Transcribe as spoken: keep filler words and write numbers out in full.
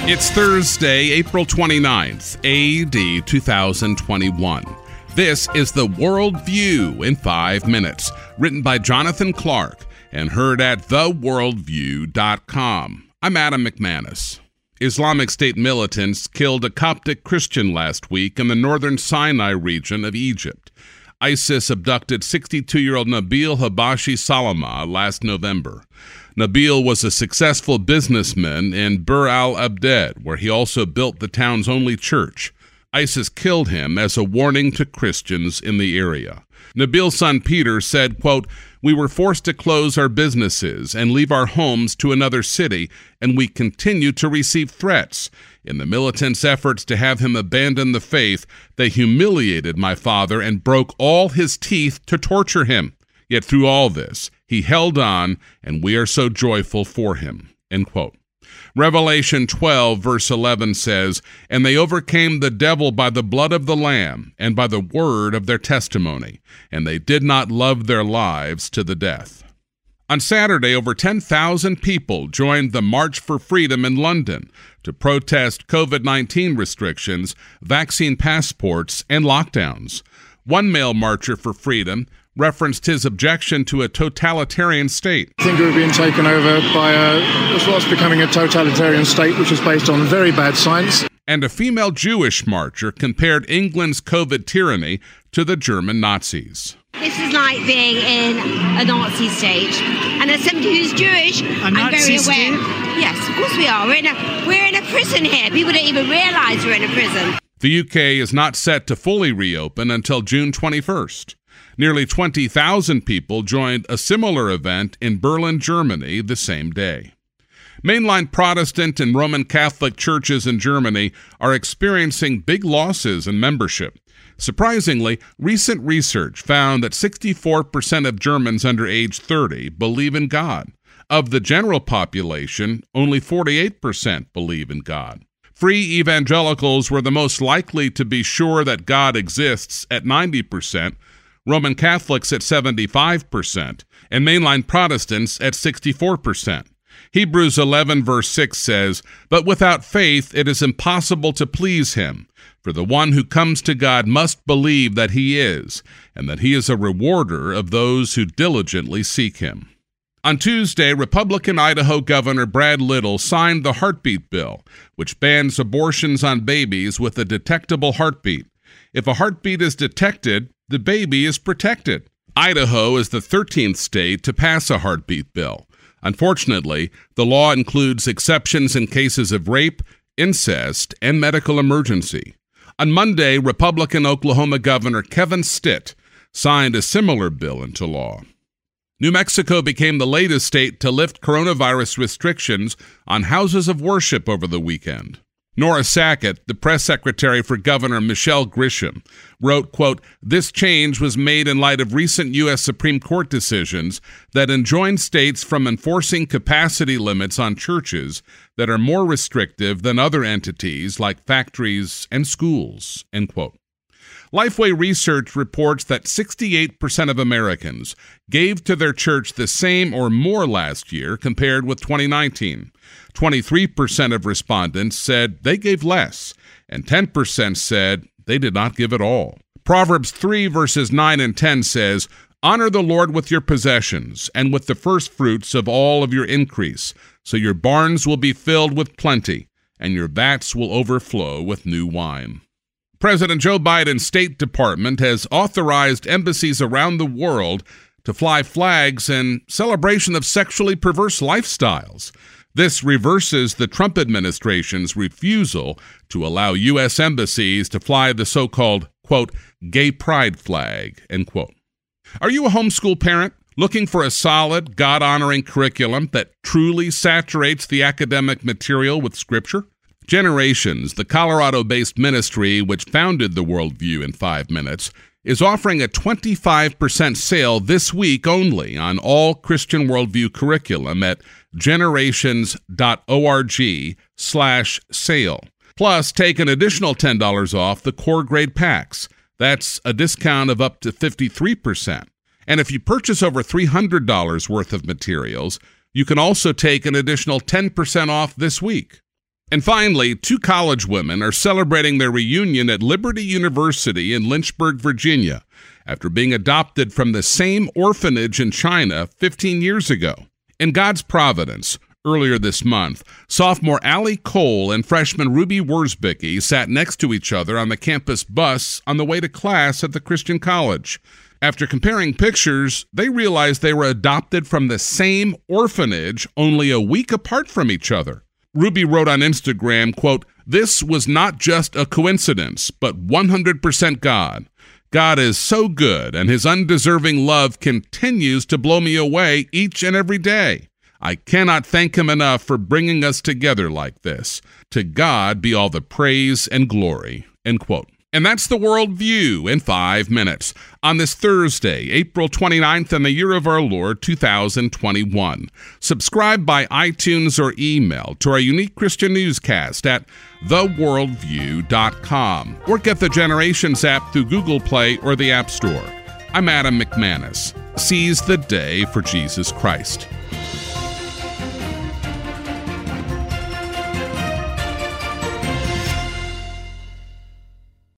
It's Thursday, April twenty-ninth, A D two thousand twenty-one. This is the World View in five minutes, written by Jonathan Clark and heard at the world view dot com. I'm Adam McManus. Islamic State militants killed a Coptic Christian last week in the northern Sinai region of Egypt. ISIS abducted sixty-two-year-old Nabil Habashi Salama last November. Nabil was a successful businessman in Bir al-Abded, where he also built the town's only church. ISIS killed him as a warning to Christians in the area. Nabil's son Peter said, quote, "We were forced to close our businesses and leave our homes to another city, and we continue to receive threats. In the militants' efforts to have him abandon the faith, they humiliated my father and broke all his teeth to torture him. Yet through all this, he held on, and we are so joyful for him." End quote. Revelation twelve, verse eleven says, "And they overcame the devil by the blood of the Lamb and by the word of their testimony, and they did not love their lives to the death." On Saturday, over ten thousand people joined the March for Freedom in London to protest covid nineteen restrictions, vaccine passports, and lockdowns. One male marcher for freedom referenced his objection to a totalitarian state. I think we're being taken over by a, what's becoming a totalitarian state, which is based on very bad science. And a female Jewish marcher compared England's COVID tyranny to the German Nazis. This is like being in a Nazi state. And as somebody who's Jewish, a I'm Nazi very aware. state? Yes, of course we are. We're in, a, we're in a prison here. People don't even realise we're in a prison. The U K is not set to fully reopen until June twenty-first. Nearly twenty thousand people joined a similar event in Berlin, Germany, the same day. Mainline Protestant and Roman Catholic churches in Germany are experiencing big losses in membership. Surprisingly, recent research found that sixty-four percent of Germans under age thirty believe in God. Of the general population, only forty-eight percent believe in God. Free evangelicals were the most likely to be sure that God exists at ninety percent, Roman Catholics at seventy-five percent, and mainline Protestants at sixty-four percent. Hebrews eleven verse six says, "But without faith it is impossible to please him. For the one who comes to God must believe that he is, and that he is a rewarder of those who diligently seek him." On Tuesday, Republican Idaho Governor Brad Little signed the Heartbeat Bill, which bans abortions on babies with a detectable heartbeat. If a heartbeat is detected, the baby is protected. Idaho is the thirteenth state to pass a heartbeat bill. Unfortunately, the law includes exceptions in cases of rape, incest, and medical emergency. On Monday, Republican Oklahoma Governor Kevin Stitt signed a similar bill into law. New Mexico became the latest state to lift coronavirus restrictions on houses of worship over the weekend. Nora Sackett, the press secretary for Governor Michelle Grisham, wrote, quote, "This change was made in light of recent U S Supreme Court decisions that enjoin states from enforcing capacity limits on churches that are more restrictive than other entities like factories and schools," end quote. Lifeway Research reports that sixty-eight percent of Americans gave to their church the same or more last year compared with twenty nineteen. twenty-three percent of respondents said they gave less, and ten percent said they did not give at all. Proverbs three verses nine and ten says, "Honor the Lord with your possessions and with the first fruits of all of your increase, so your barns will be filled with plenty, and your vats will overflow with new wine." President Joe Biden's State Department has authorized embassies around the world to fly flags in celebration of sexually perverse lifestyles. This reverses the Trump administration's refusal to allow U S embassies to fly the so-called, quote, gay pride flag, end quote. Are you a homeschool parent looking for a solid, God-honoring curriculum that truly saturates the academic material with Scripture? Generations, the Colorado-based ministry which founded the Worldview in five minutes, is offering a twenty-five percent sale this week only on all Christian Worldview curriculum at generations dot org slash sale. Plus, take an additional ten dollars off the core grade packs. That's a discount of up to fifty-three percent. And if you purchase over three hundred dollars worth of materials, you can also take an additional ten percent off this week. And finally, two college women are celebrating their reunion at Liberty University in Lynchburg, Virginia, after being adopted from the same orphanage in China fifteen years ago. In God's providence, earlier this month, sophomore Allie Cole and freshman Ruby Wurzbicki sat next to each other on the campus bus on the way to class at the Christian college. After comparing pictures, they realized they were adopted from the same orphanage only a week apart from each other. Ruby wrote on Instagram, quote, "This was not just a coincidence, but one hundred percent God. God is so good, and his undeserving love continues to blow me away each and every day. I cannot thank him enough for bringing us together like this. To God be all the praise and glory," end quote. And that's the World View in five minutes on this Thursday, April twenty-ninth, in the year of our Lord, two thousand twenty-one. Subscribe by iTunes or email to our unique Christian newscast at the world view dot com or get the Generations app through Google Play or the App Store. I'm Adam McManus. Seize the day for Jesus Christ.